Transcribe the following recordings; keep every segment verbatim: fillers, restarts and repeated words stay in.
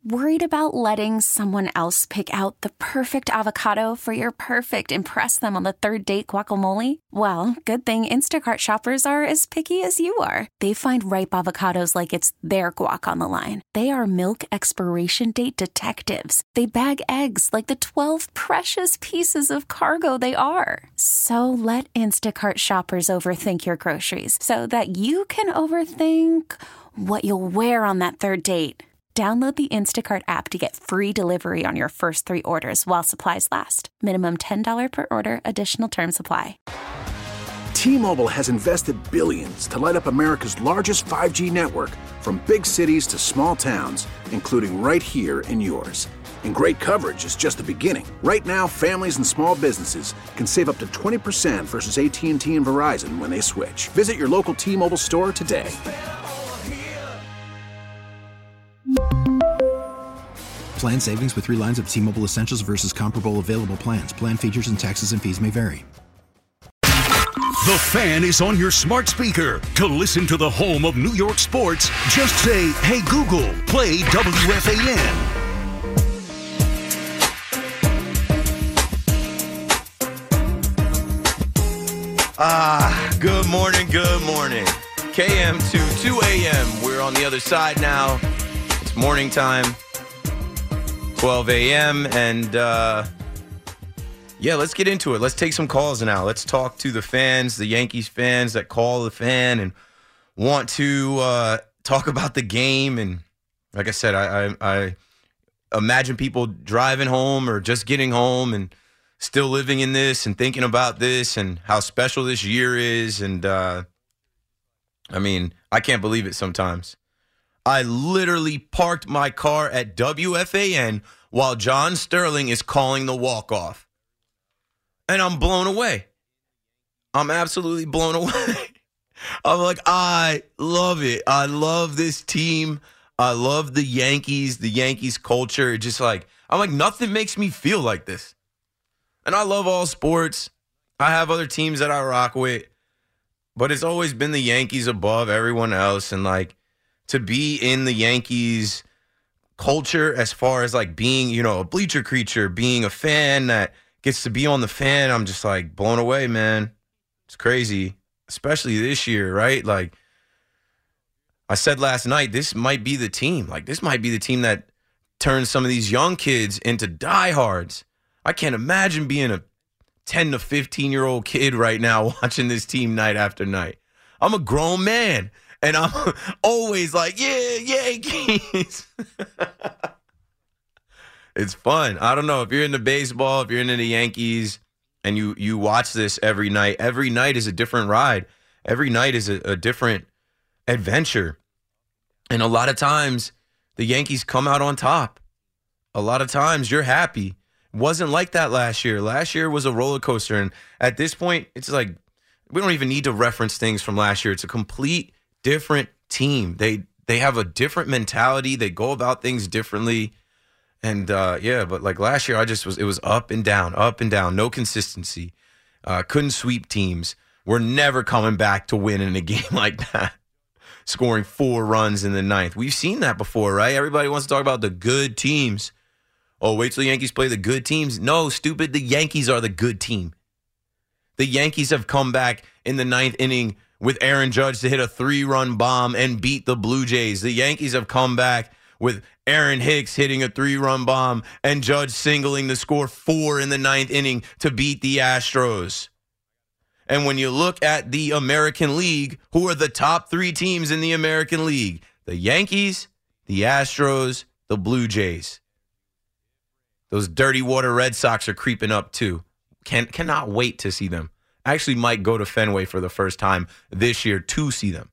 Worried about letting someone else pick out the perfect avocado for your perfect impress them on the third date guacamole? Well, good thing Instacart shoppers are as picky as you are. They find ripe avocados like it's their guac on the line. They are milk expiration date detectives. They bag eggs like the twelve precious pieces of cargo they are. So let Instacart shoppers overthink your groceries so that you can overthink what you'll wear on that third date. Download the Instacart app to get free delivery on your first three orders while supplies last. Minimum ten dollars per order. Additional terms apply. T-Mobile has invested billions to light up America's largest five G network, from big cities to small towns, including right here in yours. And great coverage is just the beginning. Right now, families and small businesses can save up to twenty percent versus A T and T and Verizon when they switch. Visit your local T-Mobile store today. Plan savings with three lines of T-Mobile Essentials versus comparable available plans. Plan features and taxes and fees may vary. The Fan is on your smart speaker. To listen to the home of New York sports, just say, "Hey Google, play W F A N." Ah, good morning, good morning. K M to two a.m. We're on the other side now. It's morning time. twelve a.m. and uh, yeah, let's get into it. Let's take some calls now. Let's talk to the fans, the Yankees fans that call the fan and want to uh, talk about the game. And like I said, I, I, I imagine people driving home or just getting home and still living in this and thinking about this and how special this year is. And uh, I mean, I can't believe it sometimes. I literally parked my car at W F A N while John Sterling is calling the walk-off. And I'm blown away. I'm absolutely blown away. I'm like, I love it. I love this team. I love the Yankees, the Yankees culture. Just like, I'm like, nothing makes me feel like this. And I love all sports. I have other teams that I rock with. But it's always been the Yankees above everyone else. And like, to be in the Yankees culture as far as like being, you know, a bleacher creature, being a fan that gets to be on the fan, I'm just like blown away, man. It's crazy, especially this year, right? Like I said last night, this might be the team. Like this might be the team that turns some of these young kids into diehards. I can't imagine being a ten to fifteen-year-old kid right now watching this team night after night. I'm a grown man. And I'm always like, yeah, Yankees. It's fun. I don't know. If you're into baseball, if you're into the Yankees, and you you watch this every night, every night is a different ride. Every night is a, a different adventure. And a lot of times, the Yankees come out on top. A lot of times, you're happy. It wasn't like that last year. Last year was a roller coaster. And at this point, it's like, we don't even need to reference things from last year. It's a complete different team. They they have a different mentality. They go about things differently. And uh, yeah, but like last year, I just was, it was up and down, up and down, no consistency. Uh, couldn't sweep teams. We're never coming back to win in a game like that. Scoring four runs in the ninth. We've seen that before, right? Everybody wants to talk about the good teams. Oh, wait till the Yankees play the good teams. No, stupid. The Yankees are the good team. The Yankees have come back in the ninth inning with Aaron Judge to hit a three-run bomb and beat the Blue Jays. The Yankees have come back with Aaron Hicks hitting a three-run bomb and Judge singling to score four in the ninth inning to beat the Astros. And when you look at the American League, who are the top three teams in the American League? The Yankees, the Astros, the Blue Jays. Those dirty water Red Sox are creeping up too. Can, cannot wait to see them. I actually might go to Fenway for the first time this year to see them.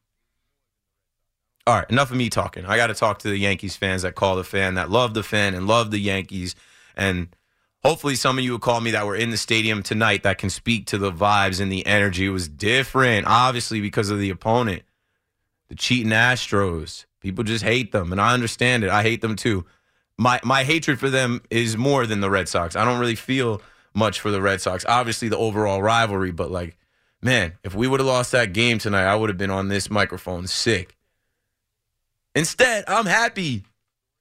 All right, enough of me talking. I got to talk to the Yankees fans that call the fan, that love the fan and love the Yankees. And hopefully some of you will call me that were in the stadium tonight that can speak to the vibes and the energy. It was different, obviously, because of the opponent. The cheating Astros. People just hate them, and I understand it. I hate them too. My my hatred for them is more than the Red Sox. I don't really feel much for the Red Sox. Obviously, the overall rivalry, but like, man, if we would have lost that game tonight, I would have been on this microphone sick. Instead, I'm happy.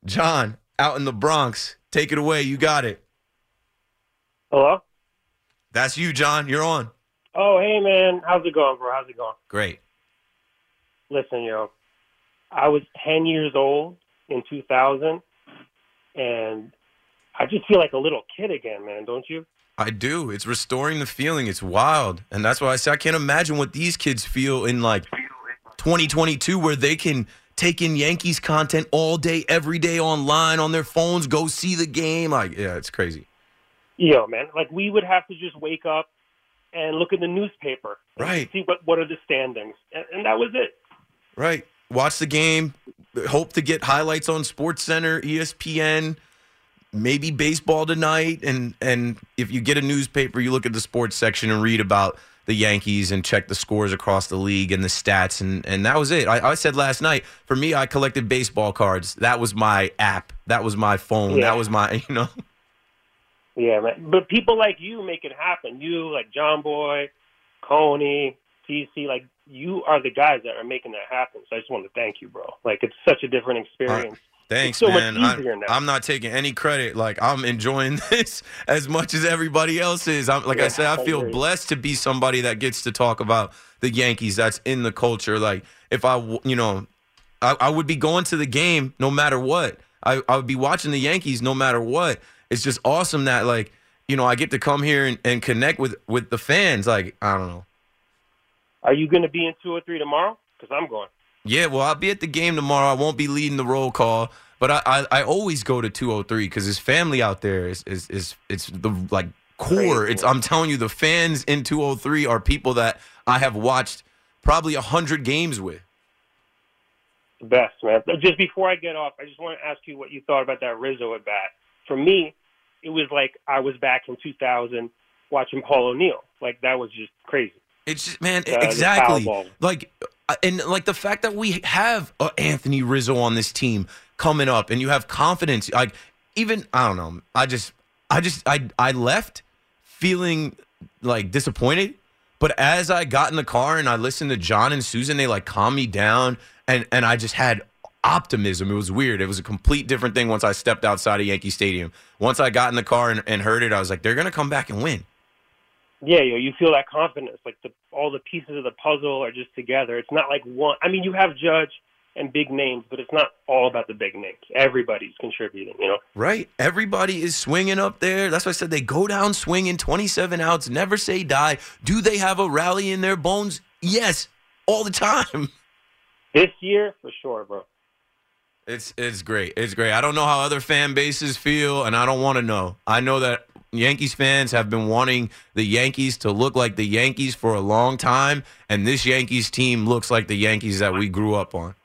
John, out in the Bronx. Take it away. You got it. Hello? That's you, John. You're on. Oh, hey, man. How's it going, bro? How's it going? Great. Listen, yo, I was ten years old in two thousand, and I just feel like a little kid again, man, don't you? I do. It's restoring the feeling. It's wild. And that's why I say I can't imagine what these kids feel in, like, twenty twenty-two, where they can take in Yankees content all day, every day online on their phones, go see the game. Like, yeah, it's crazy. Yo, man, like, we would have to just wake up and look at the newspaper. Right. See what, what are the standings. And, and that was it. Right. Watch the game. Hope to get highlights on SportsCenter, E S P N, maybe baseball tonight. And, and if you get a newspaper, you look at the sports section and read about the Yankees and check the scores across the league and the stats. And, and that was it. I, I said last night, for me, I collected baseball cards. That was my app. That was my phone. Yeah. That was my, you know. Yeah, man. But people like you make it happen. You, like John Boy, Coney, T C, like, you are the guys that are making that happen. So I just want to thank you, bro. Like, it's such a different experience. Uh, thanks, it's so man. much easier I, now. I'm not taking any credit. Like, I'm enjoying this as much as everybody else is. I'm, like Yeah, I said, I I feel agree. blessed to be somebody that gets to talk about the Yankees. That's in the culture. Like, if I, w- you know, I, I would be going to the game no matter what. I, I would be watching the Yankees no matter what. It's just awesome that, like, you know, I get to come here and, and connect with, with the fans. Like, I don't know. Are you going to be in two or three tomorrow? Because I'm going. Yeah, well, I'll be at the game tomorrow. I won't be leading the roll call, but I I, I always go to two oh three because his family out there is is is it's the like core. Crazy. It's I'm telling you, the fans in two oh three are people that I have watched probably a hundred games with. The best, man. But just before I get off, I just want to ask you what you thought about that Rizzo at bat. For me, it was like I was back in two thousand watching Paul O'Neill. Like, that was just crazy. It's just, man, Uh, the exactly. foul ball. Like, uh, and like the fact that we have uh, Anthony Rizzo on this team coming up, and you have confidence. Like, even I don't know. I just, I just, I, I left feeling like disappointed. But as I got in the car and I listened to John and Susan, they like calmed me down, and and I just had optimism. It was weird. It was a complete different thing once I stepped outside of Yankee Stadium. Once I got in the car and, and heard it, I was like, they're gonna come back and win. Yeah, yo, you feel that confidence. Like, the, all the pieces of the puzzle are just together. It's not like one. I mean, you have Judge and big names, but it's not all about the big names. Everybody's contributing, you know? Right. Everybody is swinging up there. That's why I said they go down swinging, twenty-seven outs, never say die. Do they have a rally in their bones? Yes, all the time. This year, for sure, bro. It's it's great. It's great. I don't know how other fan bases feel, and I don't want to know. I know that Yankees fans have been wanting the Yankees to look like the Yankees for a long time, and this Yankees team looks like the Yankees that we grew up on.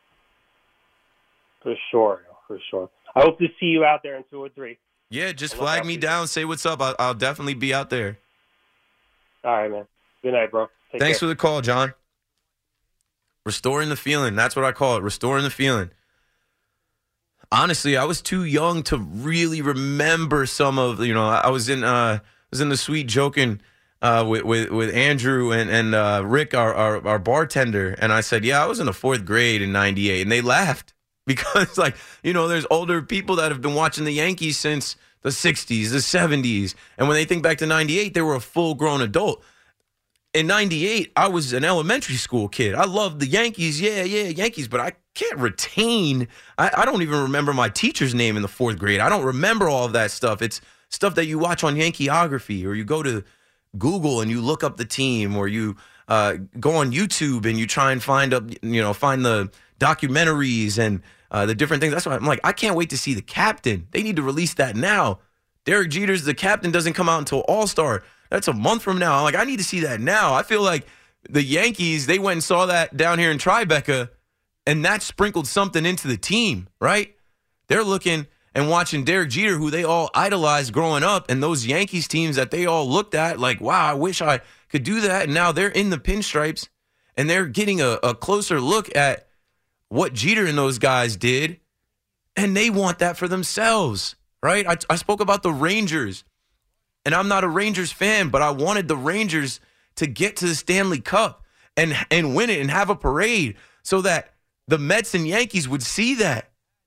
For sure, for sure. I hope to see you out there in two or three. Yeah, just I'll look flag out me for you. down. Say what's up. I'll, I'll definitely be out there. All right, man. Good night, bro. Take Thanks care. for the call, John. Restoring the feeling. That's what I call it. Restoring the feeling. Honestly, I was too young to really remember some of, you know, I was in uh I was in the suite joking uh with with, with Andrew and and uh, Rick, our, our our bartender, and I said, "Yeah, I was in the fourth grade in ninety-eight." And they laughed because, like, you know, there's older people that have been watching the Yankees since the sixties, the seventies, and when they think back to ninety-eight, they were a full-grown adult. In ninety-eight, I was an elementary school kid. I loved the Yankees. Yeah, yeah, Yankees. But I can't retain. I, I don't even remember my teacher's name in the fourth grade. I don't remember all of that stuff. It's stuff that you watch on Yankeeography, or you go to Google and you look up the team, or you uh, go on YouTube and you try and find up, you know, find the documentaries and uh, the different things. That's why I'm like, I can't wait to see the captain. They need to release that now. Derek Jeter's The Captain doesn't come out until All-Star. That's a month from now. I'm like, I need to see that now. I feel like the Yankees, they went and saw that down here in Tribeca, and that sprinkled something into the team, right? They're looking and watching Derek Jeter, who they all idolized growing up, and those Yankees teams that they all looked at like, wow, I wish I could do that. And now they're in the pinstripes, and they're getting a, a closer look at what Jeter and those guys did, and they want that for themselves, right? I, I spoke about the Rangers. And I'm not a Rangers fan, but I wanted the Rangers to get to the Stanley Cup and and win it and have a parade so that the Mets and Yankees would see that.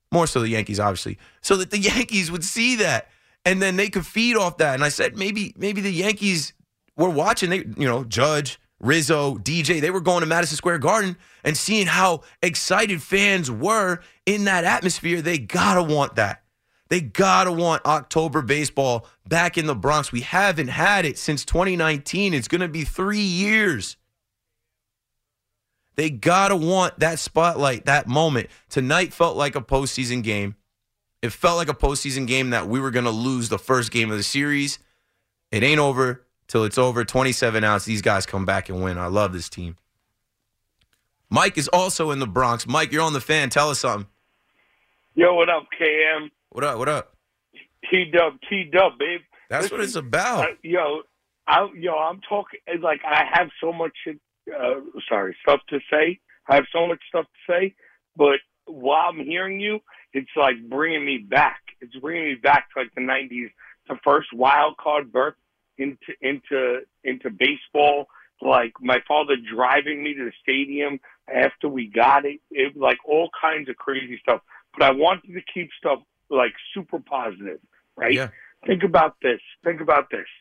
more so the Yankees, obviously, so that the Yankees would see that and then they could feed off that. And I said maybe maybe the Yankees were watching, they, you know, Judge, Rizzo, D J, they were going to Madison Square Garden and seeing how excited fans were in that atmosphere. They got to want that. They got to want October baseball back in the Bronx. We haven't had it since twenty nineteen. It's going to be three years. They got to want that spotlight, that moment. Tonight felt like a postseason game. It felt like a postseason game that we were going to lose the first game of the series. It ain't over till it's over. twenty-seven outs. These guys come back and win. I love this team. Mike is also in the Bronx. Mike, you're on the Fan. Tell us something. Yo, what up, K M? What up? What up? T-Dub, T-Dub, babe. That's Listen, what it's about. Uh, yo, I, yo, I'm talking, like, I have so much, uh, sorry, stuff to say. I have so much stuff to say, but while I'm hearing you, it's like bringing me back. It's bringing me back to like the nineties, the first wild card berth into into into baseball. Like my father driving me to the stadium after we got it. It like all kinds of crazy stuff. But I wanted to keep stuff like super positive, right? Yeah. Think about this. Think about this.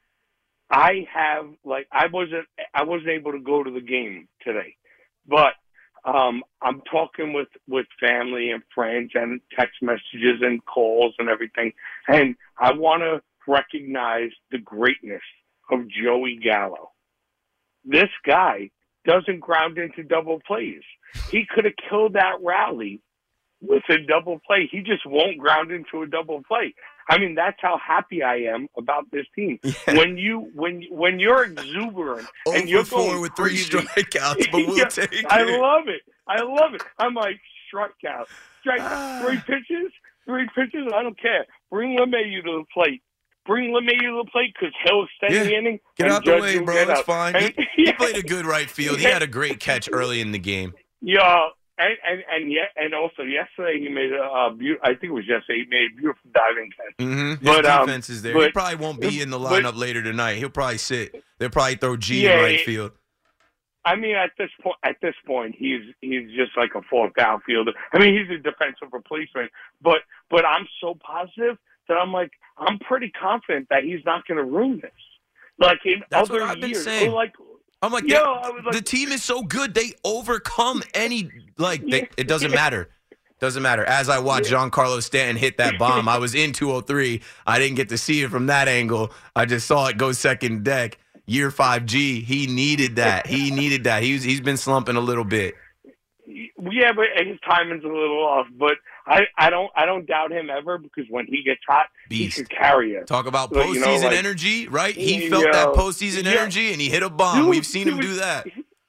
I have like I wasn't I wasn't able to go to the game today, but um, I'm talking with, with family and friends and text messages and calls and everything, and I want to recognize the greatness of Joey Gallo. This guy doesn't ground into double plays. He could have killed that rally with a double play. He just won't ground into a double play. I mean, that's how happy I am about this team. Yeah. When you when when you're exuberant and you're going with crazy, three strikeouts, but we'll yeah, take it. I love it. I love it. I'm like strikeout, strike Ah. three pitches, three pitches. I don't care. Bring LeMahieu to the plate. Bring LeMahieu to the plate because he'll extend Yeah. the inning. Get and out the Judge way, will bro. get It's out. fine. And, He, yeah. he played a good right field. He had a great catch early in the game. Yeah, and and and yet, and also yesterday he made a, a beautiful. I think it was yesterday he made a beautiful diving catch. Mm-hmm. His But, um, defense is there. but- he probably won't be in the but- lineup later tonight. He'll probably sit. They'll probably throw G Yeah, in right it- field. I mean, at this point, at this point, he's he's just like a fourth outfielder. I mean, he's a defensive replacement. But but I'm so positive that I'm like I'm pretty confident that he's not going to ruin this. Like in That's other what I've been years, saying. or like I'm like, Yo, they- I was like- the team is so good. They overcome any, like, they, it doesn't matter. Doesn't matter. As I watched Giancarlo Stanton hit that bomb, I was in two oh three. I didn't get to see it from that angle. I just saw it go second deck. Year five G, he needed that. He needed that. He's He's been slumping a little bit. yeah, but his timing's a little off. But I, I don't I don't doubt him ever because when he gets hot, Beast. he can carry it. Talk about But, postseason you know, like- energy, right? He You felt know, that postseason yeah. energy, and he hit a bomb. Dude, We've seen he him was- do that.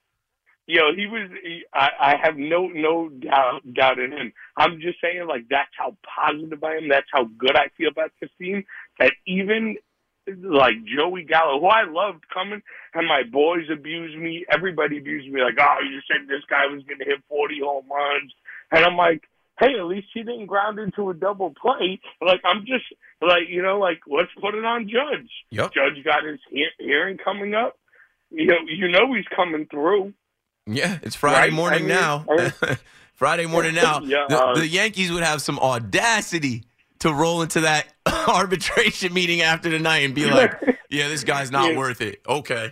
Yo, he was. He, I, I have no no doubt doubt in him. I'm just saying, like that's how positive I am. That's how good I feel about this team. That even like Joey Gallo, who I loved coming, and my boys abused me. Everybody abused me. Like, oh, you said this guy was going to hit forty home runs, and I'm like, hey, at least he didn't ground into a double play. Like, I'm just like, you know, like let's put it on Judge. Yep. Judge got his he- hearing coming up. You know, you know he's coming through. Yeah, it's Friday Right? morning I mean, now. I- Friday morning now. Yeah, the, uh, the Yankees would have some audacity to roll into that arbitration meeting after the night and be like, yeah, this guy's not Yeah. worth it. Okay.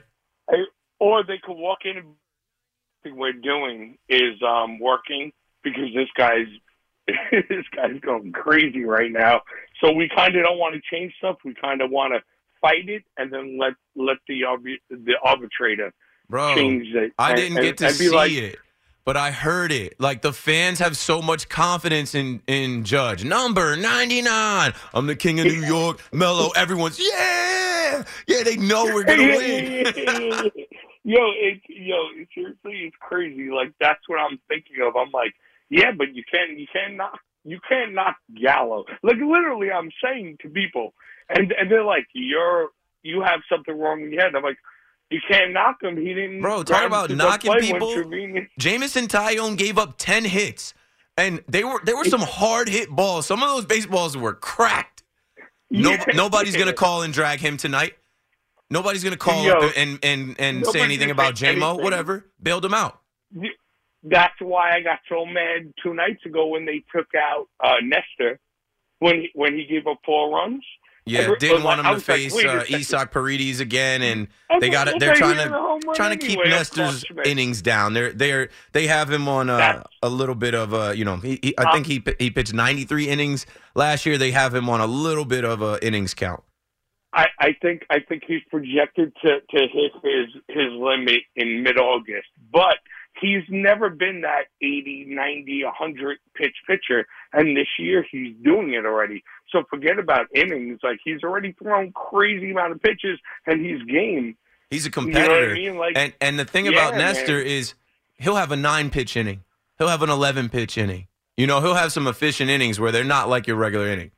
Or they could walk in and what we're doing is um, working because this guy's this guy's going crazy right now. So we kind of don't want to change stuff. We kind of want to fight it and then let let the arbi- the arbitrator Bro, change it. I and, didn't and, get to and be see like, it, but I heard it. Like, the fans have so much confidence in, in Judge. Number ninety-nine. I'm the king of New York. Mellow. Everyone's, yeah. Yeah, they know we're going to win. yo, it, yo, it, seriously, it's crazy. Like that's what I'm thinking of. I'm like, yeah, but you can't, you can't knock, you can't knock Gallo. Like literally, I'm saying to people, and and they're like, you're, you have something wrong in your head. I'm like, you can't knock him. He didn't. Bro, talk grab about the knocking play people. when Trevino- Jamison Tyone gave up ten hits, and they were there were some hard hit balls. Some of those baseballs were cracked. No, Yeah. Nobody's gonna call and drag him tonight. Nobody's gonna call Yo, up and and and say nobody's anything gonna about say J-Mo. anything. Whatever, bailed him out. The, that's why I got so mad two nights ago when they took out uh, Nestor when he, when he gave up four runs. Yeah, didn't want him to face like, uh, Isak Paredes again, and I they got it. thought They're he trying hit a home to run trying to keep anyway, Nestor's unfortunately. innings down. They're they're they have him on a, a little bit of a you know he, he I think he he pitched ninety-three innings last year. They have him on a little bit of a innings count. I, I think I think he's projected to, to hit his his limit in mid-August, but he's never been that eighty, ninety, one hundred pitch pitcher, and this year he's doing it already. So forget about innings. Like, he's already thrown crazy amount of pitches, and he's game. He's a competitor. You know what I mean? Like, and and the thing yeah, about Nestor man. is he'll have a nine pitch inning. He'll have an eleven pitch inning. You know, he'll have some efficient innings where they're not like your regular inning.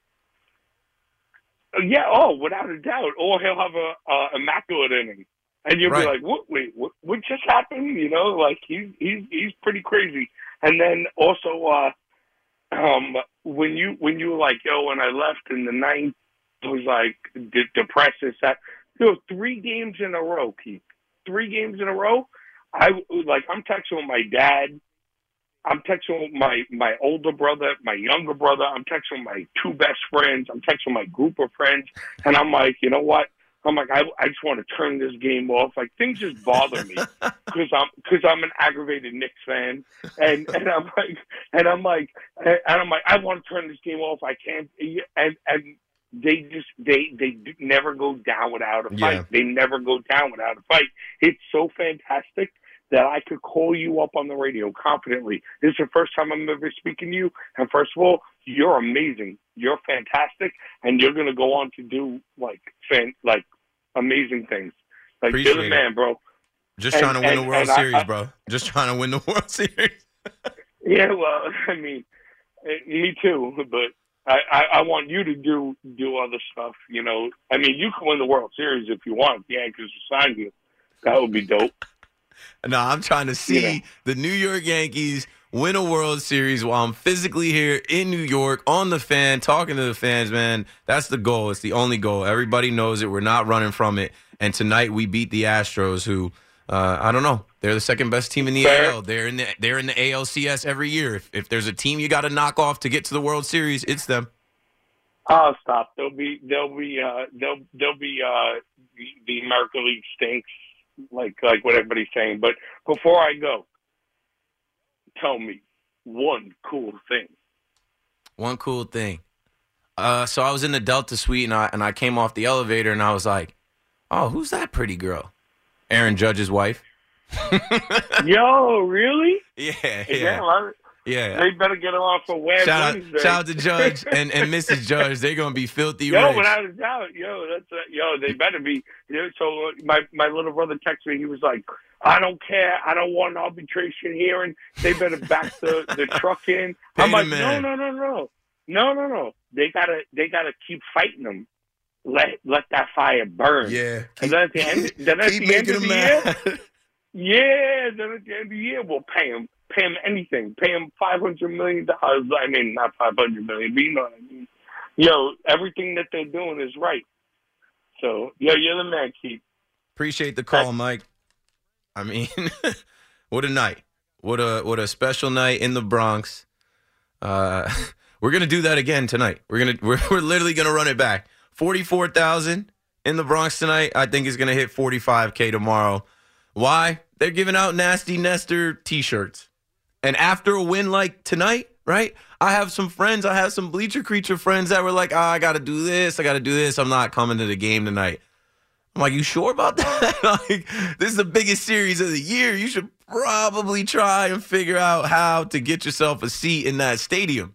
Yeah, oh, without a doubt. Or he'll have a, a immaculate inning. And you'll Right. be like, what, wait, what, what just happened? You know, like, he's, he's, he's pretty crazy. And then also, uh, um, when you, when you were like, yo, when I left in the ninth, it was like de- depressed and sad. You know, three games in a row, Keith. Three games in a row. I, like, I'm texting with my dad. I'm texting with my, my older brother, my younger brother. I'm texting with my two best friends. I'm texting my group of friends. And I'm like, you know what? I'm like, I, I just want to turn this game off. Like, things just bother me because I'm, cause I'm an aggravated Knicks fan. And, and I'm like, and I'm like, and I'm like, I want to turn this game off. I can't. And, and they just, they, they never go down without a fight. Yeah. They never go down without a fight. It's so fantastic that I could call you up on the radio confidently. This is the first time I'm ever speaking to you. And first of all, you're amazing. You're fantastic. And you're going to go on to do, like, fan, like amazing things. Like, Appreciate you're the man, bro. Just And- trying to win and- the World and I- Series, I- bro. Just trying to win the World Series. Yeah, well, I mean, eh, me too. But I, I, I want you to do do other stuff, you know. I mean, you can win the World Series if you want. The Yankees will sign you. That would be dope. No, I'm trying to see You know. the New York Yankees win a World Series while I'm physically here in New York on the Fan, talking to the fans, man. That's the goal. It's the only goal. Everybody knows it. We're not running from it. And tonight we beat the Astros, who uh, I don't know. They're the second best team in the Fair. A L. They're in the they're in the A L C S every year. If if there's a team you got to knock off to get to the World Series, it's them. Oh, stop. They'll be, they'll be, uh, they'll, they'll be, uh, the, the American League stinks, like, like what everybody's saying. But before I go, tell me one cool thing. One cool thing. Uh, so I was in the Delta Suite, and I and I came off the elevator, and I was like, "Oh, who's that pretty girl?" Aaron Judge's wife. Yo, really? Yeah, Yeah. yeah, I- yeah. They better get them off for Web Shout Wednesday. out, shout out to Judge and, and Missus Judge. They're gonna be filthy Yo, rich. without a doubt, yo, that's a, yo. They better be. You know, so my my little brother texted me. He was like, "I don't care. I don't want an arbitration hearing. They better back the, the truck in." Pay I'm the like, no, man. no, no, no, no, no, no. They gotta they gotta keep fighting them. Let let that fire burn. Yeah, And then at the end, then at keep the end making of the them year, mad. yeah, then at the end of the year, we'll pay him. Pay him anything. Pay him five hundred million dollars. I mean, not five hundred million, but you know what I mean. Yo, everything that they're doing is right. So, yo, you're the man, Keith. Appreciate the call, Mike. I mean, what a night! What a what a special night in the Bronx. Uh, we're gonna do that again tonight. We're gonna we're we're literally gonna run it back. Forty-four thousand in the Bronx tonight. I think is gonna hit forty-five K tomorrow. Why? They're giving out Nasty Nestor T-shirts. And after a win like tonight, right? I have some friends, I have some Bleacher Creature friends that were like, oh, I got to do this, I got to do this. I'm not coming to the game tonight. I'm like, you sure about that? Like, this is the biggest series of the year. You should probably try and figure out how to get yourself a seat in that stadium.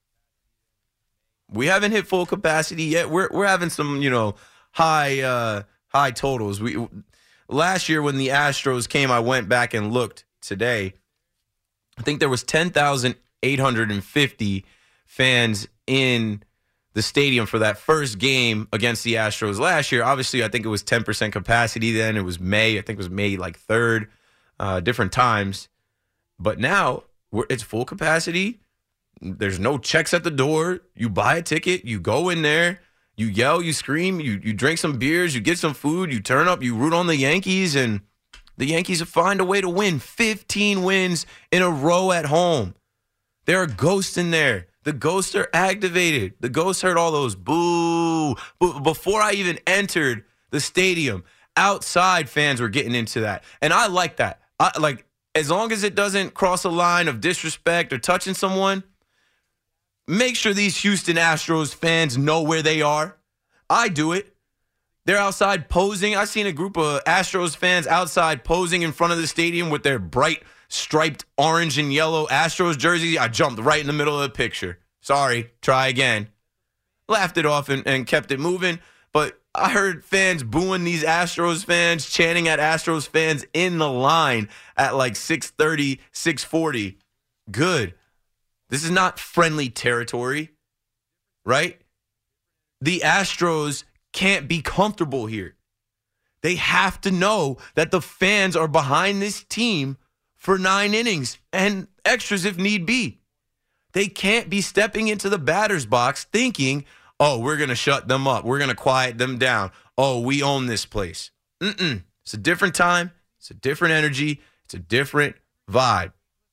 We haven't hit full capacity yet. We're we're having some, you know, high uh, high totals. We last year when the Astros came, I went back and looked today. I think there was ten thousand eight hundred fifty fans in the stadium for that first game against the Astros last year. Obviously, I think it was ten percent capacity then. It was May. I think it was May like third, uh, different times. But now we're, it's full capacity. There's no checks at the door. You buy a ticket. You go in there. You yell. You scream. You, you drink some beers. You get some food. You turn up. You root on the Yankees. And The Yankees find a way to win fifteen wins in a row at home. There are ghosts in there. The ghosts are activated. The ghosts heard all those boo. B- before I even entered the stadium, outside fans were getting into that. And I like that. I, like, as long as it doesn't cross a line of disrespect or touching someone, make sure these Houston Astros fans know where they are. I do it. They're outside posing. I've seen a group of Astros fans outside posing in front of the stadium with their bright striped orange and yellow Astros jerseys. I jumped right in the middle of the picture. Sorry, try again. Laughed it off and, and kept it moving. But I heard fans booing these Astros fans, chanting at Astros fans in the line at like six thirty, six forty. Good. This is not friendly territory, right? The Astros can't be comfortable here. They have to know that the fans are behind this team for nine innings and extras if need be. They can't be stepping into the batter's box thinking, oh, we're going to shut them up. We're going to quiet them down. Oh, we own this place. Mm-mm. It's a different time. It's a different energy. It's a different vibe.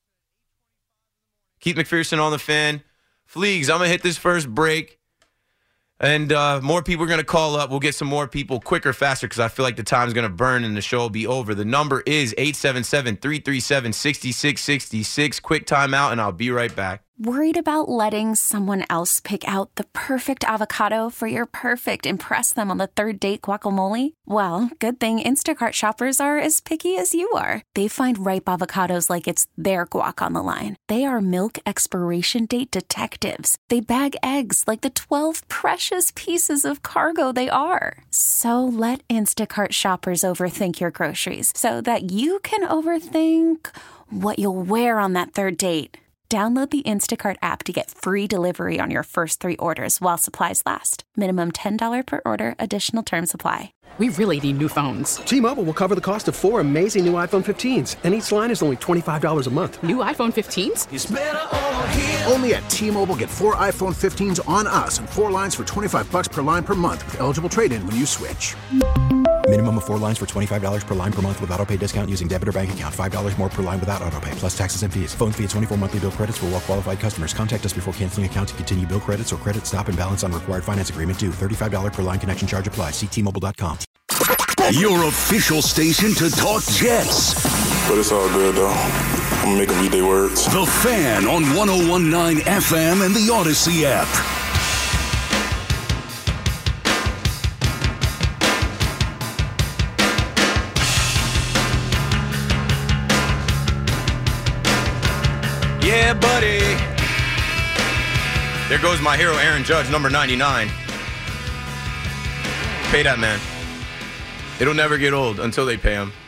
Keith McPherson on the Fan. Fleegs, I'm going to hit this first break. And uh, more people are going to call up. We'll get some more people quicker, faster, because I feel like the time's going to burn and the show will be over. The number is eight seven seven, three three seven, six six six six. Quick timeout, and I'll be right back. Worried about letting someone else pick out the perfect avocado for your perfect impress them on the third date guacamole? Well, good thing Instacart shoppers are as picky as you are. They find ripe avocados like it's their guac on the line. They are milk expiration date detectives. They bag eggs like the twelve precious pieces of cargo they are. So let Instacart shoppers overthink your groceries so that you can overthink what you'll wear on that third date. Download the Instacart app to get free delivery on your first three orders while supplies last. Minimum ten dollars per order. Additional terms apply. We really need new phones. T-Mobile will cover the cost of four amazing new iPhone fifteens, and each line is only twenty-five dollars a month. New iPhone fifteens? It's better over here. Only at T-Mobile, get four iPhone fifteens on us and four lines for twenty-five dollars per line per month with eligible trade-in when you switch. Minimum of four lines for twenty-five dollars per line per month with autopay discount using debit or bank account. five dollars more per line without autopay, plus taxes and fees. Phone fee at twenty-four monthly bill credits for well-qualified customers. Contact us before canceling account to continue bill credits or credit stop and balance on required finance agreement due. thirty-five dollars per line connection charge applies. See T Mobile dot com. Your official station to talk Jets. But it's all good, though. I'm going to make them eat their words. The Fan on one oh one point nine F M and the Odyssey app. Yeah, buddy. There goes my hero, Aaron Judge, number ninety-nine. Pay that man. It'll never get old until they pay him.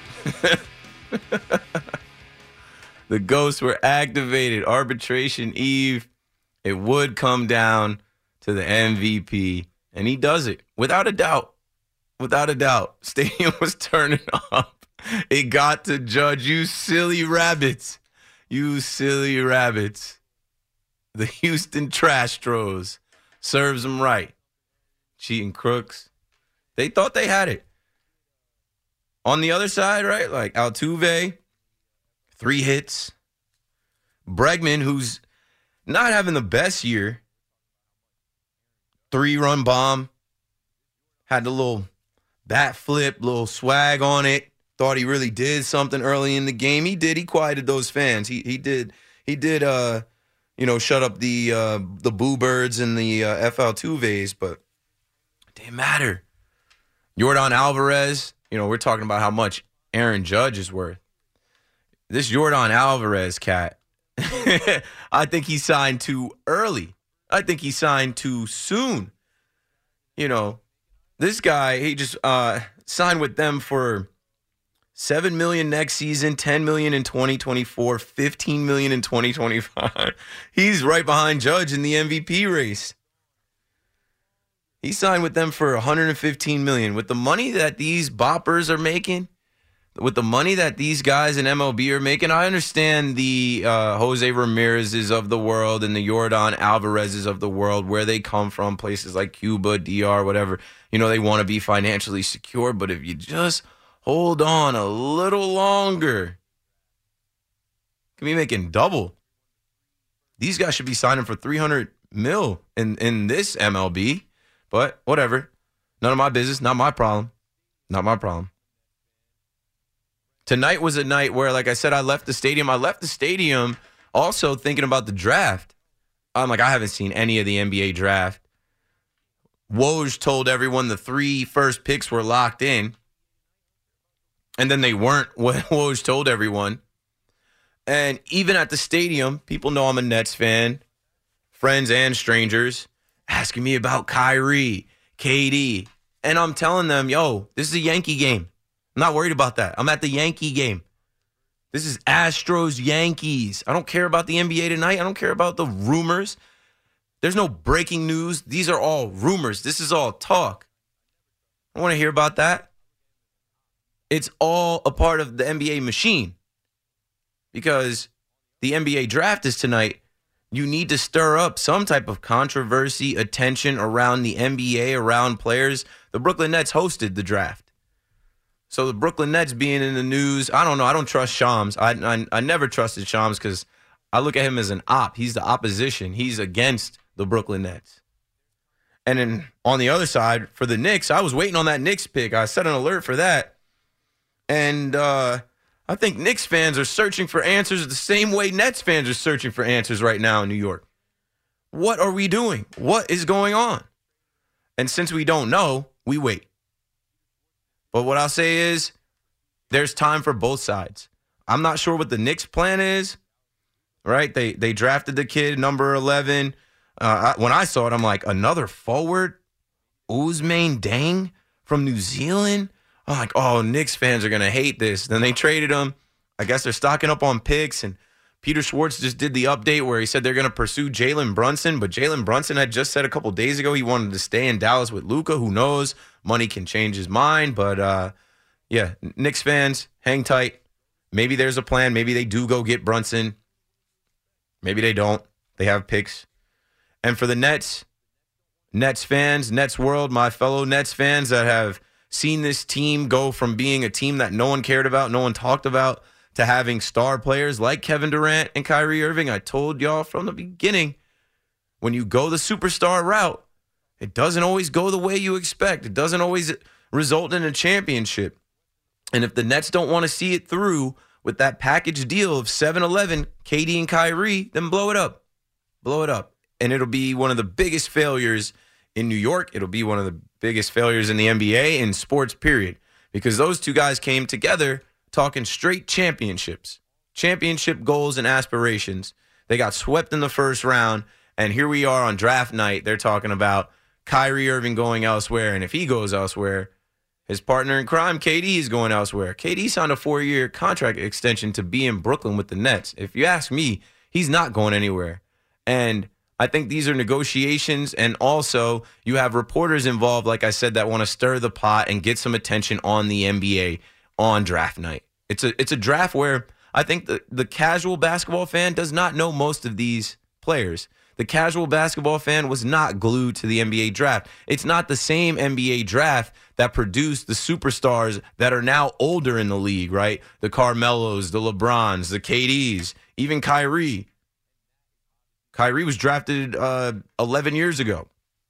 The ghosts were activated. Arbitration Eve. It would come down to the M V P. And he does it. Without a doubt. Without a doubt. Stadium was turning up. It got to Judge. You silly rabbits. You silly rabbits. The Houston Trastros serves them right. Cheating crooks. They thought they had it. On the other side, right, like Altuve, three hits. Bregman, who's not having the best year, three-run bomb. Had the little bat flip, little swag on it. Thought he really did something early in the game. He did. He quieted those fans. He he did. He did. Uh, you know, shut up the uh, the Boo Birds and the uh, F Altuves, but it didn't matter. Yordan Alvarez. You know, we're talking about how much Aaron Judge is worth. This Yordan Alvarez cat, I think he signed too early. I think he signed too soon. You know, this guy, he just uh, signed with them for seven million dollars next season, ten million dollars in twenty twenty-four, fifteen million dollars in twenty twenty-five. He's right behind Judge in the M V P race. He signed with them for one hundred fifteen million dollars. With the money that these boppers are making, with the money that these guys in M L B are making, I understand the uh, Jose Ramirez's of the world and the Yordan Alvarez's of the world, where they come from, places like Cuba, D R, whatever. You know, they want to be financially secure, but if you just Hold on a little longer. Could be making double. These guys should be signing for three hundred mil in, in this M L B. But whatever. None of my business. Not my problem. Not my problem. Tonight was a night where, like I said, I left the stadium. I left the stadium also thinking about the draft. I'm like, I haven't seen any of the N B A draft. Woj told everyone the three first picks were locked in. And then they weren't what Woj told everyone. And even at the stadium, people know I'm a Nets fan, friends and strangers, asking me about Kyrie, K D. And I'm telling them, yo, this is a Yankee game. I'm not worried about that. I'm at the Yankee game. This is Astros Yankees. I don't care about the N B A tonight. I don't care about the rumors. There's no breaking news. These are all rumors. This is all talk. I want to hear about that. It's all a part of the N B A machine. Because the N B A draft is tonight. You need to stir up some type of controversy, attention around the N B A, around players. The Brooklyn Nets hosted the draft. So the Brooklyn Nets being in the news, I don't know. I don't trust Shams. I I, I never trusted Shams because I look at him as an op. He's the opposition. He's against the Brooklyn Nets. And then on the other side, for the Knicks, I was waiting on that Knicks pick. I set an alert for that. And uh, I think Knicks fans are searching for answers the same way Nets fans are searching for answers right now in New York. What are we doing? What is going on? And since we don't know, we wait. But what I'll say is there's time for both sides. I'm not sure what the Knicks' plan is, right? They they drafted the kid, number eleven. Uh, I, when I saw it, I'm like, another forward? Ousmane Dieng from New Zealand? I'm like, oh, Knicks fans are going to hate this. Then they traded him. I guess they're stocking up on picks. And Peter Schwartz just did the update where he said they're going to pursue Jalen Brunson. But Jalen Brunson had just said a couple days ago he wanted to stay in Dallas with Luka. Who knows? Money can change his mind. But, uh, yeah, Knicks fans, hang tight. Maybe there's a plan. Maybe they do go get Brunson. Maybe they don't. They have picks. And for the Nets, Nets fans, Nets world, my fellow Nets fans that have seen this team go from being a team that no one cared about, no one talked about, to having star players like Kevin Durant and Kyrie Irving. I told y'all from the beginning, when you go the superstar route, it doesn't always go the way you expect. It doesn't always result in a championship. And if the Nets don't want to see it through with that package deal of seven eleven, K D and Kyrie, then blow it up. Blow it up. And it'll be one of the biggest failures in New York. It'll be one of the biggest failures in the N B A, in sports, period. Because those two guys came together talking straight championships, championship goals and aspirations. They got swept in the first round, and here we are on draft night. They're talking about Kyrie Irving going elsewhere, and if he goes elsewhere, his partner in crime, K D, is going elsewhere. K D signed a four-year contract extension to be in Brooklyn with the Nets. If you ask me, he's not going anywhere. And I think these are negotiations, and also you have reporters involved, like I said, that want to stir the pot and get some attention on the N B A on draft night. It's a it's a draft where I think the, the casual basketball fan does not know most of these players. The casual basketball fan was not glued to the N B A draft. It's not the same N B A draft that produced the superstars that are now older in the league, right? The Carmelos, the LeBrons, the K Ds, even Kyrie. Kyrie was drafted uh, eleven years ago.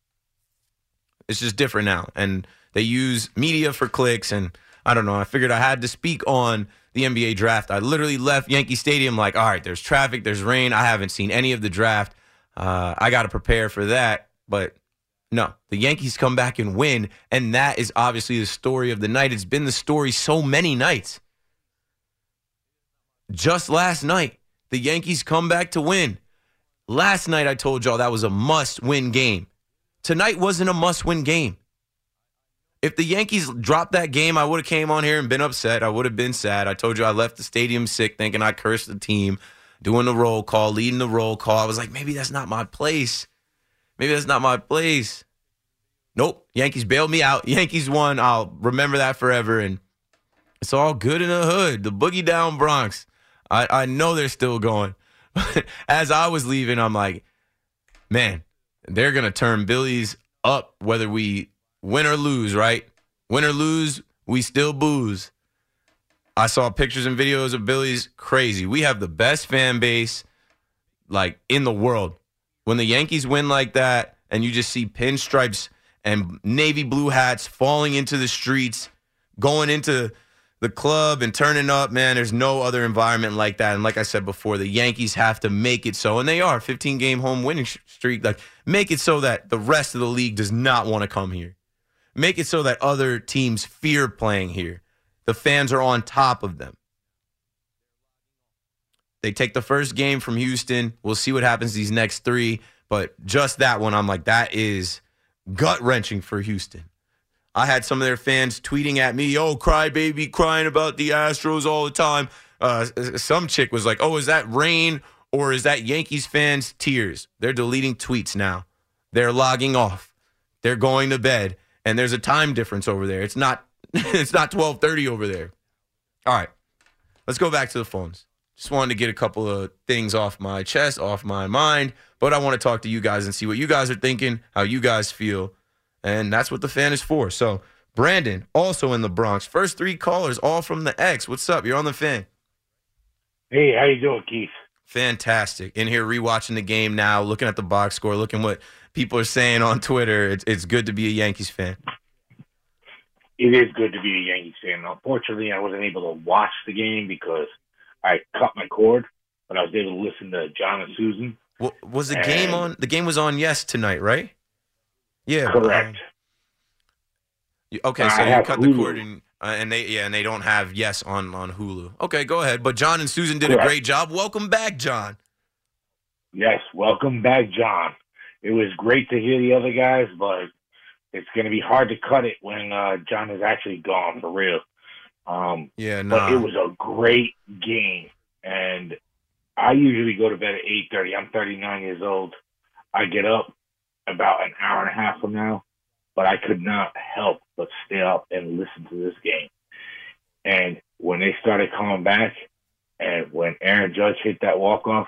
It's just different now. And they use media for clicks. And I don't know. I figured I had to speak on the N B A draft. I literally left Yankee Stadium like, all right, there's traffic, there's rain. I haven't seen any of the draft. Uh, I got to prepare for that. But no, the Yankees come back and win. And that is obviously the story of the night. It's been the story so many nights. Just last night, the Yankees come back to win. Last night, I told y'all that was a must-win game. Tonight wasn't a must-win game. If the Yankees dropped that game, I would have came on here and been upset. I would have been sad. I told you I left the stadium sick, thinking I cursed the team, doing the roll call, leading the roll call. I was like, maybe that's not my place. Maybe that's not my place. Nope. Yankees bailed me out. Yankees won. I'll remember that forever. And it's all good in the hood. The boogie down Bronx. I, I know they're still going. As I was leaving, I'm like, man, they're going to turn Billy's up whether we win or lose, right? Win or lose, we still booze. I saw pictures and videos of Billy's. Crazy. We have the best fan base, like, in the world. When the Yankees win like that, and you just see pinstripes and navy blue hats falling into the streets, going into the club and turning up, man, there's no other environment like that. And like I said before, the Yankees have to make it so, and they are, fifteen-game home winning streak, like, make it so that the rest of the league does not want to come here. Make it so that other teams fear playing here. The fans are on top of them. They take the first game from Houston. We'll see what happens these next three. But just that one, I'm like, that is gut-wrenching for Houston. I had some of their fans tweeting at me, "Oh, crybaby, crying about the Astros all the time." Uh, some chick was like, "Oh, is that rain or is that Yankees fans' tears?" They're deleting tweets now. They're logging off. They're going to bed. And there's a time difference over there. It's not it's not twelve thirty over there. All right, let's go back to the phones. Just wanted to get a couple of things off my chest, off my mind. But I want to talk to you guys and see what you guys are thinking, how you guys feel. And that's what the fan is for. So, Brandon, also in the Bronx. First three callers, all from the X. What's up? You're on the fan. Hey, how you doing, Keith? Fantastic. In here rewatching the game now, looking at the box score, looking what people are saying on Twitter. It's, it's good to be a Yankees fan. It is good to be a Yankees fan. Unfortunately, I wasn't able to watch the game because I cut my cord, but I was able to listen to John and Susan. Well, was the game on? The game was on Yes tonight, right? Yeah, correct. Um, okay, so you cut Hulu. the cord, and, uh, and they yeah, and they don't have Yes on, on Hulu. Okay, go ahead. But John and Susan did correct. a great job. Welcome back, John. Yes, welcome back, John. It was great to hear the other guys, but it's going to be hard to cut it when uh, John is actually gone for real. Um, yeah, no. Nah. But it was a great game, and I usually go to bed at eight thirty. I'm thirty-nine years old. I get up about an hour and a half from now, but I could not help but stay up and listen to this game. And when they started coming back, and when Aaron Judge hit that walk-off,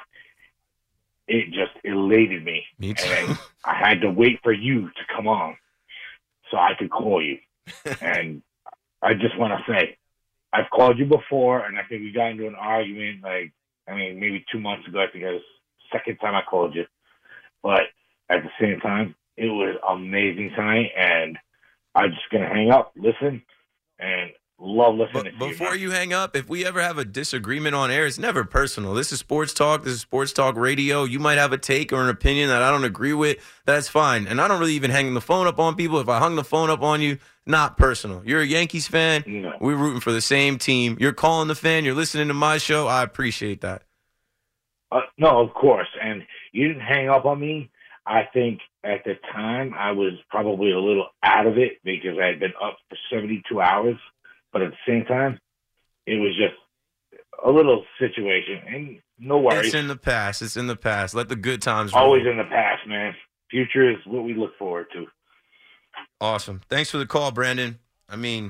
it just elated me. Me too. And I had to wait for you to come on so I could call you. And I just want to say, I've called you before, and I think we got into an argument, like, I mean, maybe two months ago. I think it was the second time I called you. But at the same time, it was amazing tonight, and I'm just going to hang up, listen, and love listening but to you. Before man. you hang up, if we ever have a disagreement on air, it's never personal. This is sports talk. This is sports talk radio. You might have a take or an opinion that I don't agree with. That's fine. And I don't really even hang the phone up on people. If I hung the phone up on you, not personal. You're a Yankees fan. No. We're rooting for the same team. You're calling the fan. You're listening to my show. I appreciate that. Uh, no, of course. And you didn't hang up on me. I think at the time I was probably a little out of it because I had been up for seventy-two hours. But at the same time, it was just a little situation. And no worries. It's in the past. It's in the past. Let the good times roll. Always in the past, man. Future is what we look forward to. Awesome. Thanks for the call, Brandon. I mean,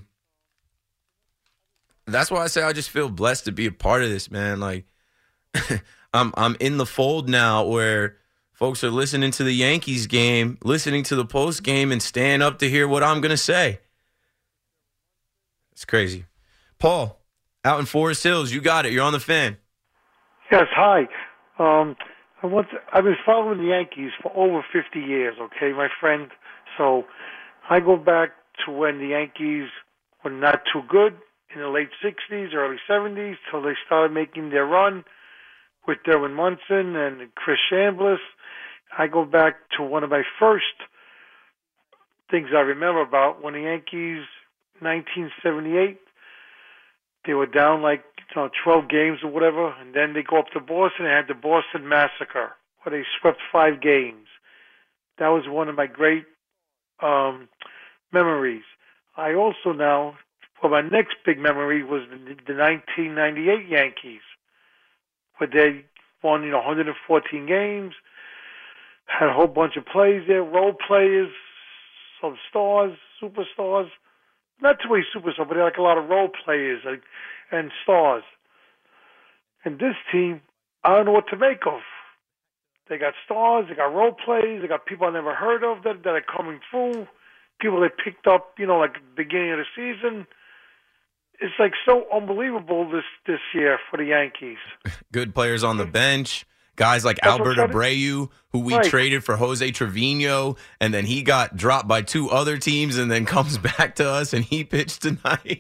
that's why I say I just feel blessed to be a part of this, man. Like, I'm I'm in the fold now where folks are listening to the Yankees game, listening to the post game, and staying up to hear what I'm going to say. It's crazy. Paul, out in Forest Hills, you got it. You're on the fan. Yes, hi. Um, I want to, I've been following the Yankees for over fifty years, okay, my friend? So I go back to when the Yankees were not too good in the late sixties, early seventies, till they started making their run with Derwin Munson and Chris Chambliss. I go back to one of my first things I remember about when the Yankees, nineteen seventy-eight, they were down like you know, twelve games or whatever, and then they go up to Boston and had the Boston Massacre, where they swept five games. That was one of my great um, memories. I also now, well, my next big memory was the, the nineteen ninety-eight Yankees, where they won, you know, one hundred fourteen games, had a whole bunch of players there, role players, some stars, superstars. Not too many superstars, but they had like a lot of role players like, and stars. And this team, I don't know what to make of. They got stars, they got role players, they got people I never heard of that, that are coming through, people they picked up, you know, like at the beginning of the season. it's like so unbelievable this this year for the Yankees. Good players on the bench. Guys like That's Albert what- Abreu, who we Right. traded for Jose Trevino, and then he got dropped by two other teams and then comes back to us and he pitched tonight.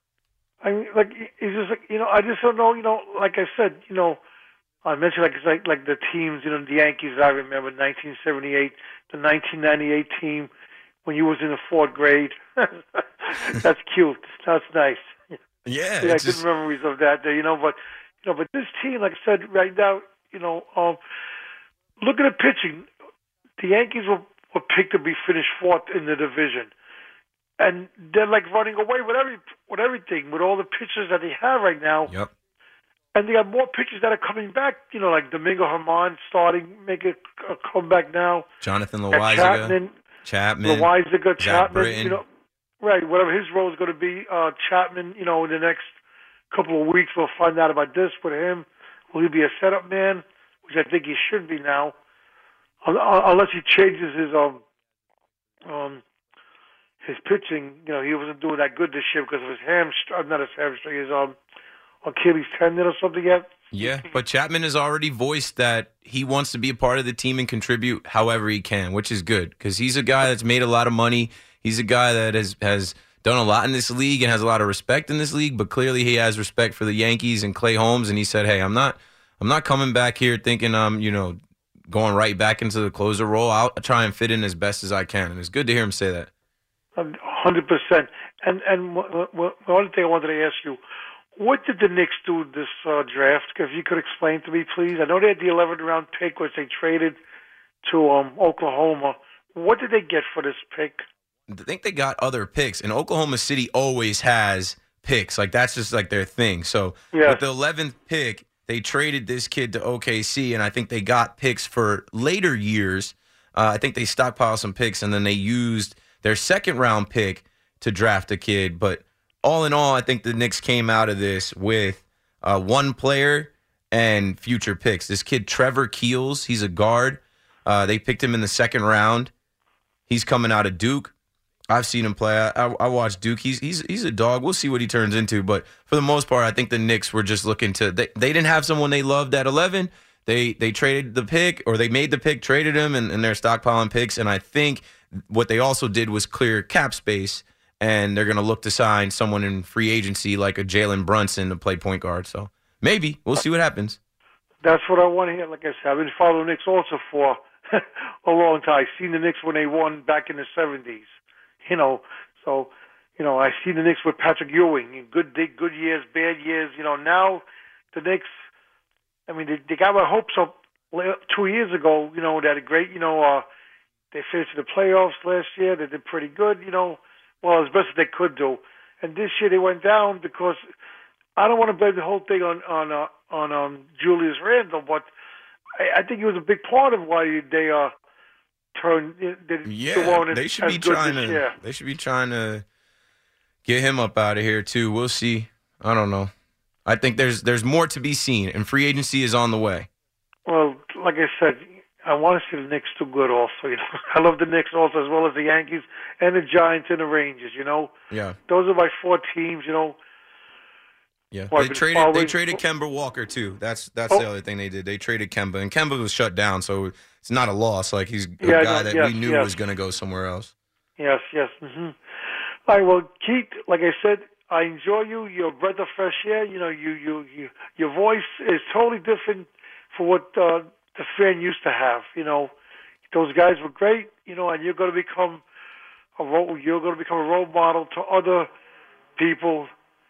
I mean, like it's just like you know, I just don't know. You know, like I said, you know, I mentioned like it's like like the teams. You know, the Yankees. I remember nineteen seventy-eight, the nineteen ninety-eight team when you was in the fourth grade. That's cute. That's nice. Yeah, Yeah, it's good just- memories of that day. You know, but you know, but this team, like I said, right now, you know, um, look at the pitching. The Yankees were, were picked to be finished fourth in the division. And they're like running away with every with everything, with all the pitchers that they have right now. Yep. And they have more pitchers that are coming back. You know, like Domingo Germán starting, make a, a comeback now. Jonathan Got Loaizaga, Chapman, Chapman, Loaizaga, Zach Chapman. Britton. You know, right? Whatever his role is going to be, uh, Chapman. You know, in the next couple of weeks, we'll find out about this with him. Will he be a setup man, which I think he should be now, Un- unless he changes his um um. his pitching, you know, he wasn't doing that good this year because of his hamstring, not his hamstring, his um, Achilles tendon or something yet. Yeah, but Chapman has already voiced that he wants to be a part of the team and contribute however he can, which is good because he's a guy that's made a lot of money. He's a guy that has, has done a lot in this league and has a lot of respect in this league, but clearly he has respect for the Yankees and Clay Holmes, and he said, hey, I'm not I'm not coming back here thinking I'm, you know, going right back into the closer role. I'll try and fit in as best as I can, and it's good to hear him say that. one hundred percent. And and w- w- the only thing I wanted to ask you, what did the Knicks do this uh, draft? If you could explain to me, please. I know they had the eleventh round pick, which they traded to um, Oklahoma. What did they get for this pick? I think they got other picks, and Oklahoma City always has picks. Like, that's just like their thing. So Yeah. with the eleventh pick, they traded this kid to O K C, and I think they got picks for later years. Uh, I think they stockpiled some picks, and then they used their second round pick to draft a kid. But all in all, I think the Knicks came out of this with uh, one player and future picks. This kid, Trevor Keels, he's a guard. Uh, they picked him in the second round. He's coming out of Duke. I've seen him play. I, I, I watched Duke. He's he's he's a dog. We'll see what he turns into. But for the most part, I think the Knicks were just looking to. They, they didn't have someone they loved at eleven. They they traded the pick, or they made the pick, traded him, and, and they're stockpiling picks. And I think what they also did was clear cap space, and they're going to look to sign someone in free agency like a Jalen Brunson to play point guard. So maybe we'll see what happens. That's what I want to hear. Like I said, I've been following the Knicks also for a long time. I've seen the Knicks when they won back in the seventies. You know, so, you know, I see the Knicks with Patrick Ewing, good good years, bad years. You know, now the Knicks, I mean, they, they got my hopes up two years ago, you know, they had a great, you know, uh, they finished the playoffs last year. They did pretty good, you know, well, as best as they could do. And this year they went down because I don't want to blame the whole thing on, on, uh, on um, Julius Randle, but I, I think he was a big part of why they, uh, turn they, Yeah, they should be trying to. Year. They should be trying to get him up out of here too. We'll see. I don't know. I think there's there's more to be seen, and free agency is on the way. Well, like I said, I want to see the Knicks do good. Also, you know, I love the Knicks also as well as the Yankees and the Giants and the Rangers. You know, yeah, those are my four teams. You know. Yeah, well, they traded. Following. They traded Kemba Walker too. That's that's oh. the other thing they did. They traded Kemba, and Kemba was shut down, so it's not a loss. Like he's a yeah, guy no, that yes, we knew yes. was going to go somewhere else. Yes, yes. Mm-hmm. All right. Well, Keith, like I said, I enjoy you. You're a breath of fresh air. You know, you you, you your voice is totally different for what uh, the fan used to have. You know, those guys were great. You know, and you're going to become a role. You're going to become a role model to other people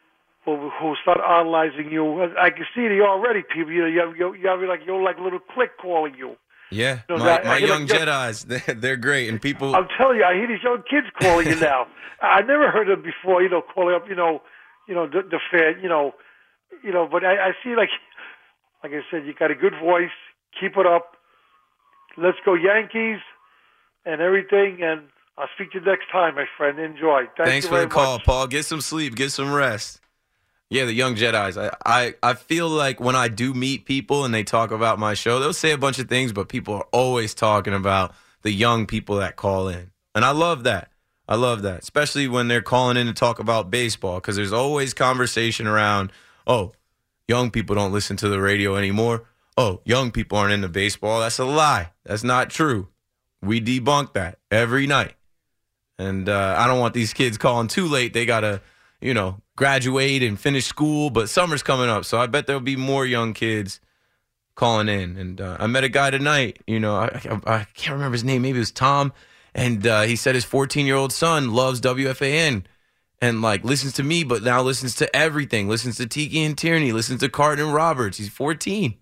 who start idolizing you. I can see it already, people. You know, you have, you have like you're like a little clique calling you. Yeah, you know, my, I, my I young like, Jedis, they're, they're great, and people. I'm telling you, I hear these young kids calling you now. I never heard them before. You know, calling up, you know, you know the, the fan, you know, you know. But I, I see, like, like I said, you got a good voice. Keep it up. Let's go Yankees, and everything. And I'll speak to you next time, my friend. Enjoy. Thank Thanks you for very the call, much. Paul. Get some sleep. Get some rest. Yeah, the young Jedis. I, I, I feel like when I do meet people and they talk about my show, they'll say a bunch of things, but people are always talking about the young people that call in. And I love that. I love that, especially when they're calling in to talk about baseball, because there's always conversation around, oh, young people don't listen to the radio anymore. Oh, young people aren't into baseball. That's a lie. That's not true. We debunk that every night. And uh, I don't want these kids calling too late. They got to, you know, graduate and finish school, but summer's coming up, so I bet there'll be more young kids calling in. And uh, I met a guy tonight, you know, I, I, I can't remember his name. Maybe it was Tom. And uh, he said his fourteen-year-old son loves W F A N and, like, listens to me, but now listens to everything. Listens to Tiki and Tierney, listens to Carton and Roberts. He's fourteen.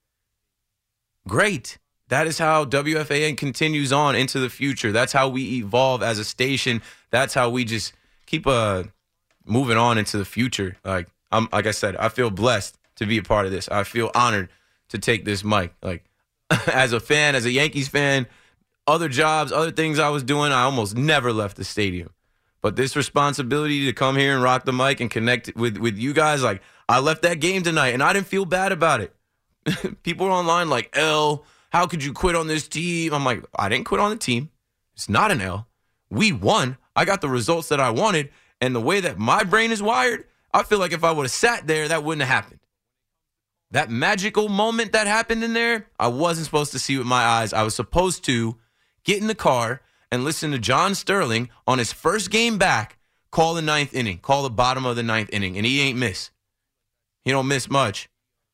Great. That is how W F A N continues on into the future. That's how we evolve as a station. That's how we just keep uh, moving on into the future. Like, I'm, like I said, I feel blessed to be a part of this. I feel honored to take this mic. Like, as a fan, as a Yankees fan, other jobs, other things I was doing, I almost never left the stadium. But this responsibility to come here and rock the mic and connect with, with you guys, like, I left that game tonight, and I didn't feel bad about it. People are online like, L, how could you quit on this team? I'm like, I didn't quit on the team. It's not an L. We won. I got the results that I wanted, and the way that my brain is wired, I feel like if I would have sat there, that wouldn't have happened. That magical moment that happened in there, I wasn't supposed to see with my eyes. I was supposed to get in the car and listen to John Sterling on his first game back call the ninth inning, call the bottom of the ninth inning, and he ain't miss. He don't miss much.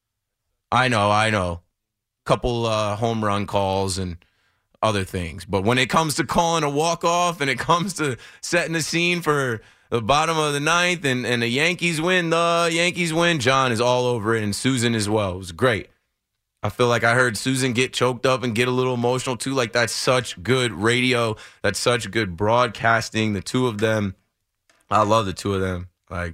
I know, I know. Couple uh, home run calls and other things. But when it comes to calling a walk-off and it comes to setting the scene for the bottom of the ninth and, and the Yankees win, the Yankees win, John is all over it, and Susan as well. It was great. I feel like I heard Susan get choked up and get a little emotional too. Like, that's such good radio. That's such good broadcasting. The two of them, I love the two of them. Like,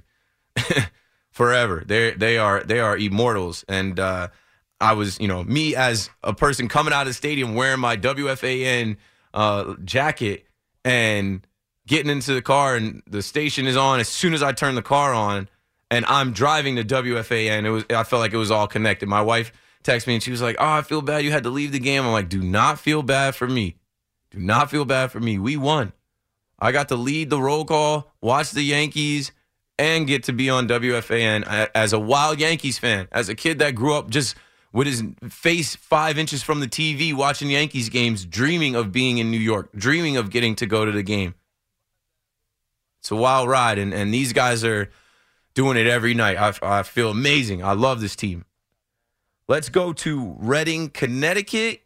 forever. They they are they are immortals. And uh, I was, you know, me as a person coming out of the stadium wearing my W F A N uh, jacket and getting into the car, and the station is on as soon as I turn the car on, and I'm driving to W F A N. It was I felt like it was all connected. My wife texted me and she was like, oh, I feel bad you had to leave the game. I'm like, do not feel bad for me. Do not feel bad for me. We won. I got to lead the roll call, watch the Yankees, and get to be on W F A N as a wild Yankees fan, as a kid that grew up just with his face five inches from the T V watching Yankees games, dreaming of being in New York, dreaming of getting to go to the game. It's a wild ride, and, and these guys are doing it every night. I, I feel amazing. I love this team. Let's go to Reading, Connecticut,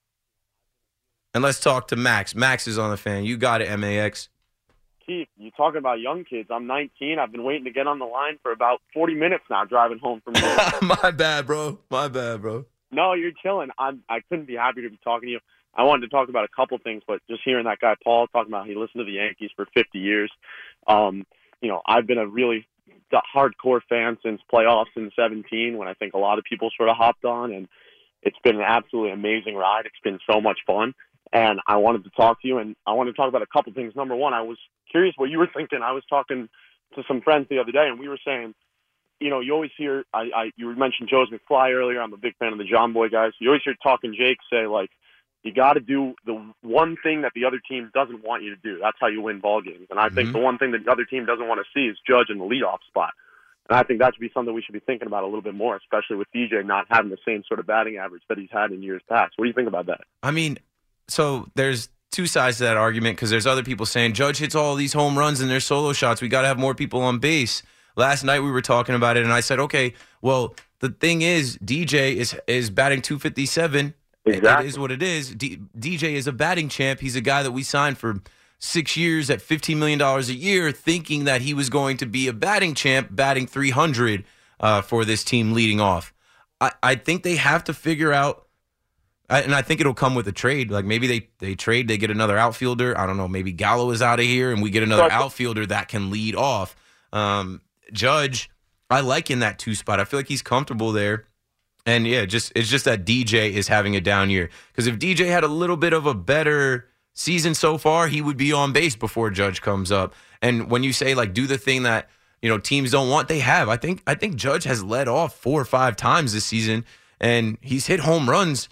and let's talk to Max. Max is on the fan. You got it, M A X. Keith, you talking about young kids. I'm nineteen. I've been waiting to get on the line for about forty minutes now driving home from here. My bad, bro. My bad, bro. No, you're chilling. I'm, I couldn't be happier to be talking to you. I wanted to talk about a couple things, but just hearing that guy, Paul, talking about he listened to the Yankees for fifty years. Um, you know, I've been a really hardcore fan since playoffs in seventeen, when I think a lot of people sort of hopped on, and it's been an absolutely amazing ride. It's been so much fun, and I wanted to talk to you, and I wanted to talk about a couple things. Number one, I was curious what you were thinking. I was talking to some friends the other day, and we were saying, you know, you always hear, I, I you mentioned Joe's McFly earlier. I'm a big fan of the John Boy guys. You always hear Talking Jake say, like, you got to do the one thing that the other team doesn't want you to do. That's how you win ball games. And I mm-hmm. think the one thing that the other team doesn't want to see is Judge in the leadoff spot. And I think that should be something we should be thinking about a little bit more, especially with D J not having the same sort of batting average that he's had in years past. What do you think about that? I mean, so there's two sides to that argument, because there's other people saying Judge hits all these home runs and there's solo shots. We got to have more people on base. Last night we were talking about it, and I said, okay, well, the thing is, D J is is batting two fifty-seven. Exactly. It is what it is. D- DJ is a batting champ. He's a guy that we signed for six years at fifteen million dollars a year, thinking that he was going to be a batting champ, batting three hundred uh, for this team leading off. I, I think they have to figure out, and I think it'll come with a trade. Like, maybe they, they trade, they get another outfielder. I don't know, maybe Gallo is out of here, and we get another outfielder that can lead off. Um, Judge, I like in that two spot. I feel like he's comfortable there. And, yeah, just it's just that D J is having a down year. Because if D J had a little bit of a better season so far, he would be on base before Judge comes up. And when you say, like, do the thing that, you know, teams don't want, they have. I think I think Judge has led off four or five times this season, and he's hit home runs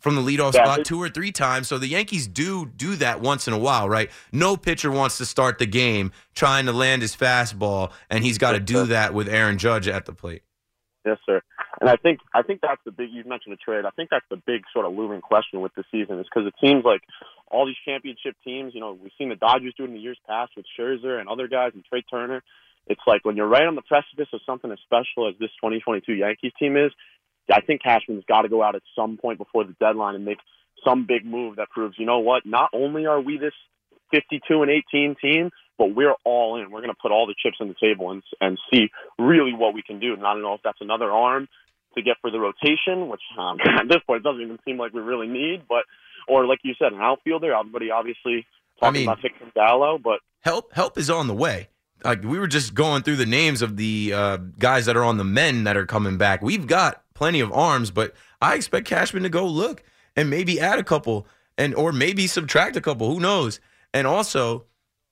from the leadoff Yeah, spot it- two or three times. So the Yankees do do that once in a while, right? No pitcher wants to start the game trying to land his fastball, and he's got to do that with Aaron Judge at the plate. Yes, sir. And I think I think that's the big. You mentioned the trade. I think that's the big sort of looming question with the season is because it seems like all these championship teams. You know, we've seen the Dodgers do it in the years past with Scherzer and other guys and Trey Turner. It's like when you're right on the precipice of something as special as this twenty twenty-two Yankees team is. I think Cashman's got to go out at some point before the deadline and make some big move that proves, you know what? Not only are we this fifty-two and eighteen team, but we're all in. We're going to put all the chips on the table and and see really what we can do. And I don't know if that's another arm to get for the rotation, which um, at this point it doesn't even seem like we really need, but or like you said, an outfielder. Everybody obviously talking I mean, about Hickman Gallo, but help help is on the way. Like we were just going through the names of the uh, guys that are on the men that are coming back. We've got plenty of arms, but I expect Cashman to go look and maybe add a couple and or maybe subtract a couple. Who knows? And also,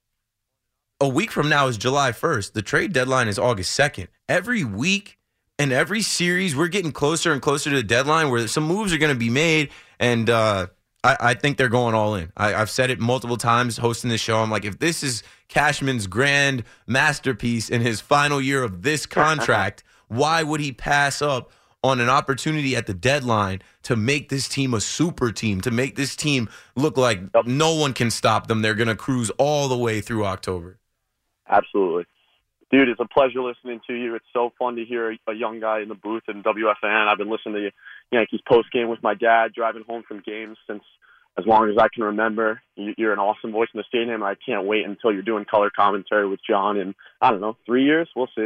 a week from now is July first. The trade deadline is August second. Every week and every series, we're getting closer and closer to the deadline where some moves are going to be made, and uh, I, I think they're going all in. I, I've said it multiple times hosting this show. I'm like, if this is Cashman's grand masterpiece in his final year of this contract, why would he pass up on an opportunity at the deadline to make this team a super team, to make this team look like no one can stop them? They're going to cruise all the way through October. Absolutely. Dude, it's a pleasure listening to you. It's so fun to hear a young guy in the booth in W F N. I've been listening to Yankees postgame with my dad, driving home from games since as long as I can remember. You're an awesome voice in the stadium. I can't wait until you're doing color commentary with John in, I don't know, three years? We'll see.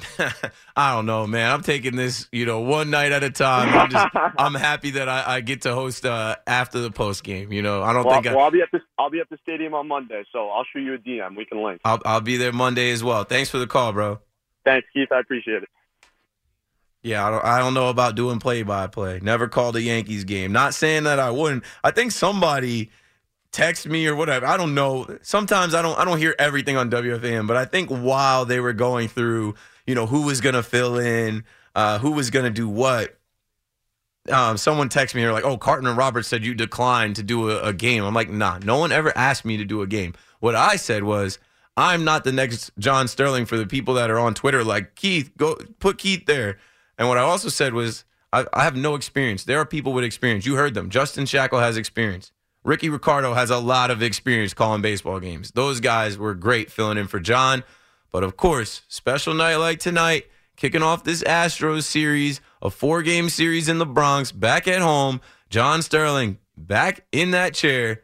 I don't know, man. I'm taking this, you know, one night at a time. I'm just, I'm happy that I, I get to host uh, after the post game. You know, I don't well, think. I, well, I'll be at the I'll be at the stadium on Monday, so I'll shoot you a D M. We can link. I'll I'll be there Monday as well. Thanks for the call, bro. Thanks, Keith. I appreciate it. Yeah, I don't, I don't know about doing play-by-play. Never called a Yankees game. Not saying that I wouldn't. I think somebody text me or whatever. I don't know. Sometimes I don't I don't hear everything on W F A N, but I think while they were going through, you know, who was going to fill in, uh, who was going to do what, um, someone texted me here like, oh, Carton and Roberts said you declined to do a, a game. I'm like, nah, no one ever asked me to do a game. What I said was, I'm not the next John Sterling for the people that are on Twitter like, Keith, go put Keith there. And what I also said was, I, I have no experience. There are people with experience. You heard them. Justin Shackle has experience. Ricky Ricardo has a lot of experience calling baseball games. Those guys were great filling in for John. But, of course, special night like tonight, kicking off this Astros series, a four-game series in the Bronx, back at home, John Sterling back in that chair,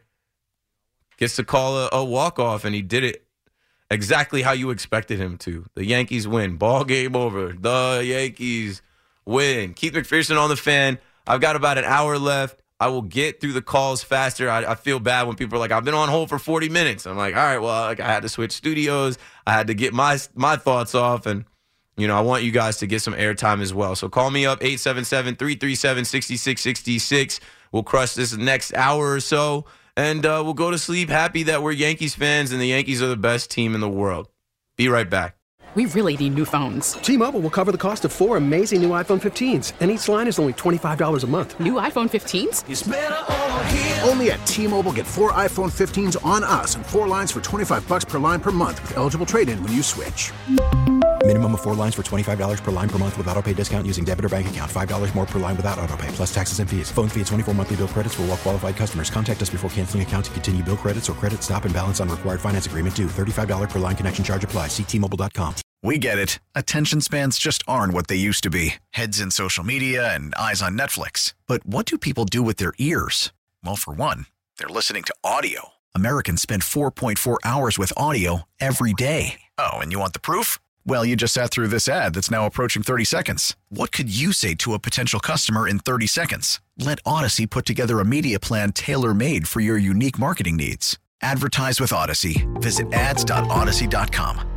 gets to call a, a walk-off, and he did it exactly how you expected him to. The Yankees win. Ball game over. The Yankees win. Keith McPherson on the Fan. I've got about an hour left. I will get through the calls faster. I, I feel bad when people are like, I've been on hold for forty minutes. I'm like, all right, well, like, I had to switch studios. I had to get my my thoughts off. And, you know, I want you guys to get some airtime as well. So call me up, eight seven seven, three three seven, six six six six. We'll crush this next hour or so. And uh, we'll go to sleep happy that we're Yankees fans and the Yankees are the best team in the world. Be right back. We really need new phones. T-Mobile will cover the cost of four amazing new iPhone fifteens, and each line is only twenty-five dollars a month. New iPhone fifteens? It's better over here. Only at T-Mobile, get four iPhone fifteens on us and four lines for twenty-five dollars per line per month with eligible trade-in when you switch. Minimum of four lines for twenty-five dollars per line per month with auto pay discount using debit or bank account. five dollars more per line without auto pay, plus taxes and fees. Phone fee at twenty-four monthly bill credits for well-qualified customers. Contact us before canceling account to continue bill credits or credit stop and balance on required finance agreement due. thirty-five dollars per line connection charge applies. See T Mobile dot com. We get it. Attention spans just aren't what they used to be. Heads in social media and eyes on Netflix. But what do people do with their ears? Well, for one, they're listening to audio. Americans spend four point four hours with audio every day. Oh, and you want the proof? Well, you just sat through this ad that's now approaching thirty seconds. What could you say to a potential customer in thirty seconds? Let Odyssey put together a media plan tailor-made for your unique marketing needs. Advertise with Odyssey. Visit ads dot odyssey dot com.